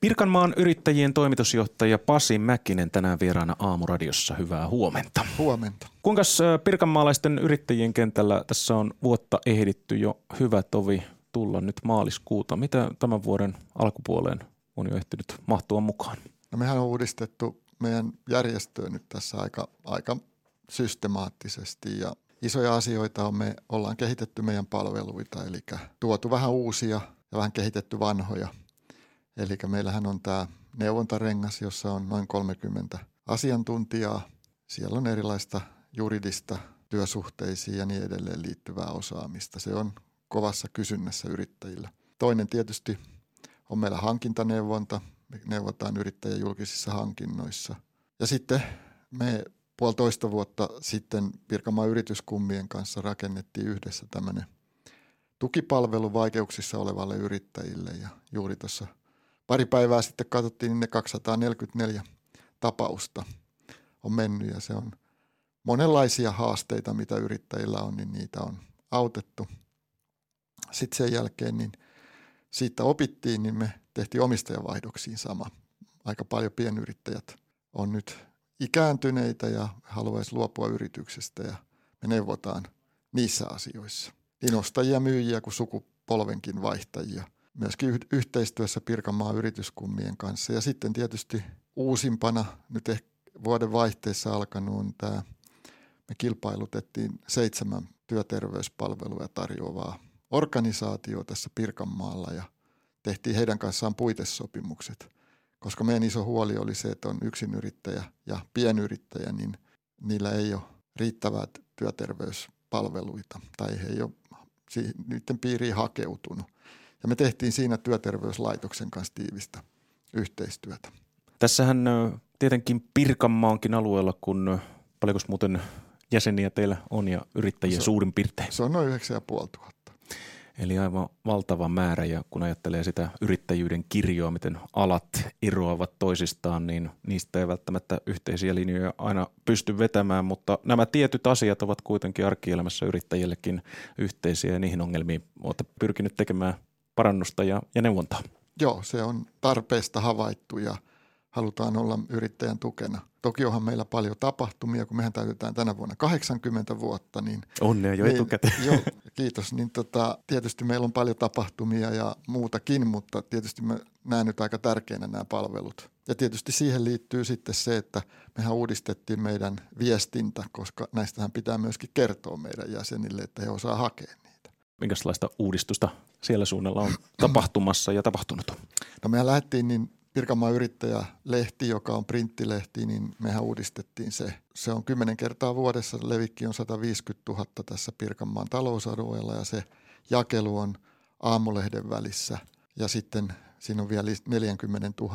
Pirkanmaan yrittäjien toimitusjohtaja Pasi Mäkinen tänään vieraana Aamuradiossa. Hyvää huomenta. Huomenta. Kuinka pirkanmaalaisten yrittäjien kentällä tässä on vuotta ehditty jo hyvä tovi tulla nyt maaliskuuta? Mitä tämän vuoden alkupuoleen on jo ehtinyt mahtua mukaan? No mehän on uudistettu meidän järjestöä nyt tässä aika systemaattisesti ja isoja asioita me ollaan kehitetty meidän palveluita, eli tuotu vähän uusia ja vähän kehitetty vanhoja. Eli meillähän on tämä neuvontarengas, jossa on noin 30 asiantuntijaa. Siellä on erilaista juridista, työsuhteisiin ja niin edelleen liittyvää osaamista. Se on kovassa kysynnässä yrittäjillä. Toinen tietysti on meillä hankintaneuvonta. Me neuvotaan yrittäjien julkisissa hankinnoissa. Ja sitten me 1,5 vuotta sitten Pirkanmaan yrityskummien kanssa rakennettiin yhdessä tämmöinen tukipalvelu vaikeuksissa olevalle yrittäjille. Ja juuri tuossa pari päivää sitten katsottiin, niin ne 244 tapausta on mennyt ja se on monenlaisia haasteita, mitä yrittäjillä on, niin niitä on autettu. Sitten sen jälkeen niin siitä opittiin, niin me tehtiin omistajavaihdoksiin sama. Aika paljon pienyrittäjät on nyt ikääntyneitä ja haluaisi luopua yrityksestä ja me neuvotaan niissä asioissa. Niin ostajia, myyjiä kuin sukupolvenkin vaihtajia. Myöskin yhteistyössä Pirkanmaan yrityskummien kanssa. Ja sitten tietysti uusimpana nyt ehkä vuoden vaihteessa alkanut on tämä, me kilpailutettiin 7 työterveyspalveluja tarjoavaa organisaatio tässä Pirkanmaalla ja tehtiin heidän kanssaan puitesopimukset. Koska meidän iso huoli oli se, että on yksinyrittäjä ja pienyrittäjä, niin niillä ei ole riittävää työterveyspalveluita tai he ei ole niiden piiriin hakeutunut. Ja me tehtiin siinä työterveyslaitoksen kanssa tiivistä yhteistyötä. Tässähän tietenkin Pirkanmaankin alueella, kun paljonko muuten jäseniä teillä on ja yrittäjiä suurin piirtein? Se on noin 9,500. Eli aivan valtava määrä ja kun ajattelee sitä yrittäjyyden kirjoa, miten alat eroavat toisistaan, niin niistä ei välttämättä yhteisiä linjoja aina pysty vetämään, mutta nämä tietyt asiat ovat kuitenkin arkielämässä yrittäjillekin yhteisiä ja niihin ongelmiin olette pyrkinyt tekemään parannusta ja neuvontaa. Joo, se on tarpeesta havaittu ja halutaan olla yrittäjän tukena. Toki onhan meillä paljon tapahtumia, kun mehän täytetään tänä vuonna 80 vuotta. Niin, onnea jo etukäteen. Joo, kiitos. Niin tietysti meillä on paljon tapahtumia ja muutakin, mutta tietysti mä näen nyt aika tärkeänä nämä palvelut. Ja tietysti siihen liittyy sitten se, että mehän uudistettiin meidän viestintä, koska näistähän pitää myöskin kertoa meidän jäsenille, että he osaa hakea niitä. Minkälaista uudistusta siellä suunnalla on tapahtumassa ja tapahtunut? No mehän lähdettiin niin Pirkanmaan yrittäjälehti, joka on printtilehti, niin mehän uudistettiin se. Se on 10 kertaa vuodessa, levikki on 150 000 tässä Pirkanmaan talousalueella ja se jakelu on Aamulehden välissä. Ja sitten siinä on vielä 40 000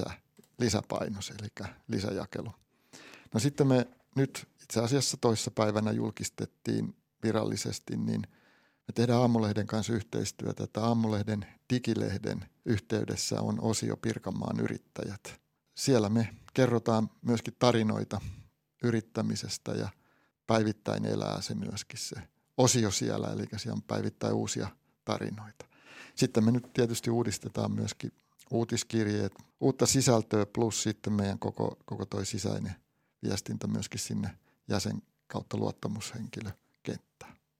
lisäpainos, eli lisäjakelu. No sitten me nyt itse asiassa toissapäivänä julkistettiin virallisesti, niin me tehdään Aamulehden kanssa yhteistyötä, että Aamulehden digilehden yhteydessä on osio Pirkanmaan yrittäjät. Siellä me kerrotaan myöskin tarinoita yrittämisestä ja päivittäin elää se myöskin se osio siellä, eli siellä on päivittäin uusia tarinoita. Sitten me nyt tietysti uudistetaan myöskin uutiskirjeet, uutta sisältöä plus sitten meidän koko toi sisäinen viestintä myöskin sinne jäsen kautta luottamushenkilö